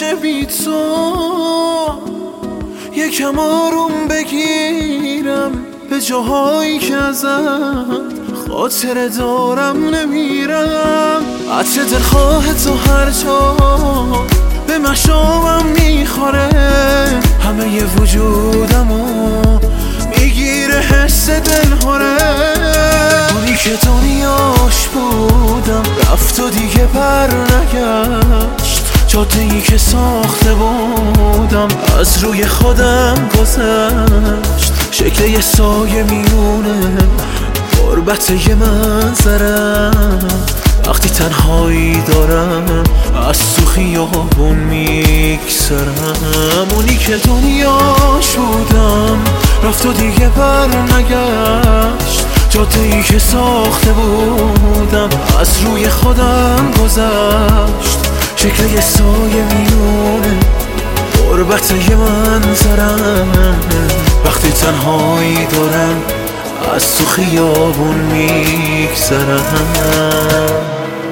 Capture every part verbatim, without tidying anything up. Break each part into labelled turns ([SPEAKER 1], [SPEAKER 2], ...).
[SPEAKER 1] نمیشه بی تو. یکم آروم بگیرم به جاهایی که ازت خاطره دارم نمیرم. عطر دلخواه تو هر جا به مشامم میخوره، همه ی وجودمو میگیره حس دلهوره. اونی که دنیاش بودم رفت و دیگه بر نگشت، جاده‌ای که ساخته بودم از روی خودم گذشت. شکل یه سایه میونه غربت یه منظرم، وقتی تنهایی دارم از تو خیابون میگذرم. اونی که دنیاش بودم رفت و دیگه بر نگشت، جاده‌ای که ساخته بودم از روی خودم گذشت. شکل یه سایه میونه غربت یه منظرم، وقتی تنهایی دارم از تو خیابون میگذرم.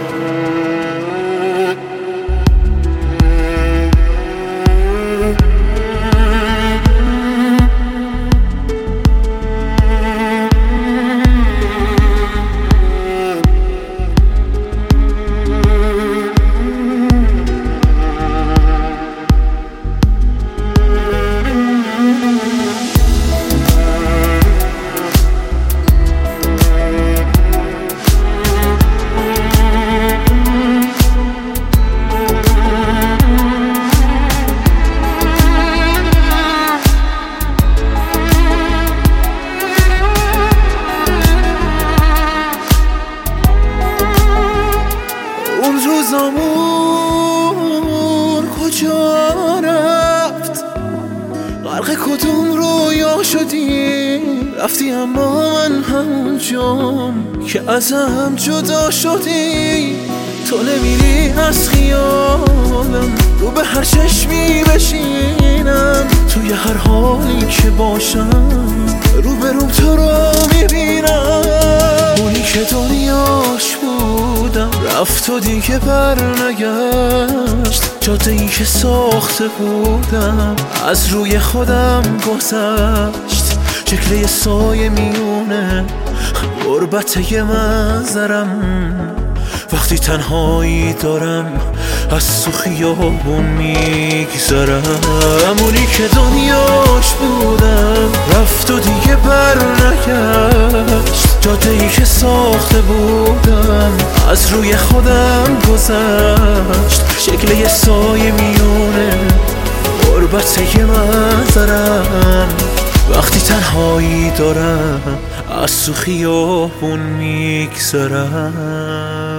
[SPEAKER 1] روزامون کجا رفت؟ غرق کدوم رویا شدی؟ رفتی اما من همونجام که ازم جدا شدی. تو نمیری از خیالم، رو به هر چشمی بشینم، توی هر حالی که باشم رو به روم تو رو میبینم. اونی که دنیاش بودم رفت و دیگه بر نگشت، جاده‌ای که ساخته بودم از روی خودم گذشت. شکل یه سایه میونه غربت یه منظرم، وقتی تنهایی دارم از تو خیابون میگذرم. اونی که دنیاش بودم رفت و دیگه بر نگشت، جاده‌ای که ساخته بودم از روی خودم گذشت. شکل یه سایه میونه غربت یه منظرم، وقتی تنهایی دارم از تو خیابون میگذرم.